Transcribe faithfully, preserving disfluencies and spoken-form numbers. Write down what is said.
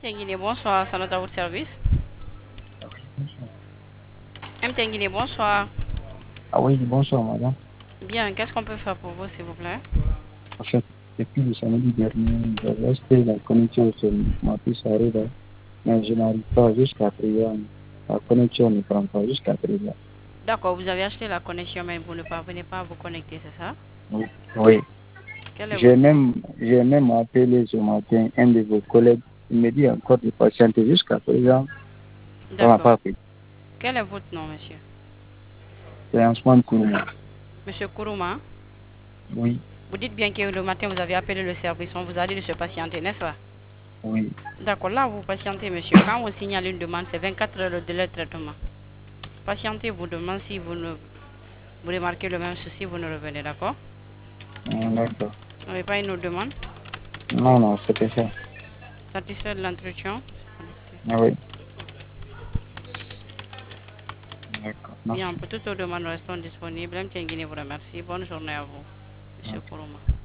Tenguine, bonsoir, ça note à votre service. M. Tenguine, bonsoir. Ah oui, bonsoir madame. Bien, qu'est-ce qu'on peut faire pour vous, s'il vous plaît? En fait, depuis le samedi dernier, j'avais acheté la connexion sur ma puce Areva, mais je n'arrive pas jusqu'à présent. La connexion ne prend pas jusqu'à présent. D'accord, vous avez acheté la connexion, mais vous ne parvenez pas à vous connecter, c'est ça? Oui. Oui. Quel est J'ai votre nom? même, j'ai même appelé ce matin un de vos collègues. Il me dit encore de patienter jusqu'à présent. Ça n'a D'accord. pas fait. Quel est votre nom, monsieur? C'est un soin pour moi. Monsieur Kourouma, Oui, vous dites bien que le matin, vous avez appelé le service, on vous a dit de se patienter, n'est-ce pas? oui. D'accord, là, vous patientez, monsieur. Quand on signale une demande, c'est vingt-quatre heures le délai de traitement. Patientez, vous demande si vous ne vous remarquez le même souci, vous ne revenez, d'accord? Ah, d'accord. Vous n'avez pas une autre demande? Non, non, c'était ça. Satisfait de l'entretien? Ah oui. D'accord. Bien, Merci. pour toutes aux demandes, nous restons disponibles. M. Tenguine vous remercie. Bonne journée à vous, monsieur Ok. Kourouma.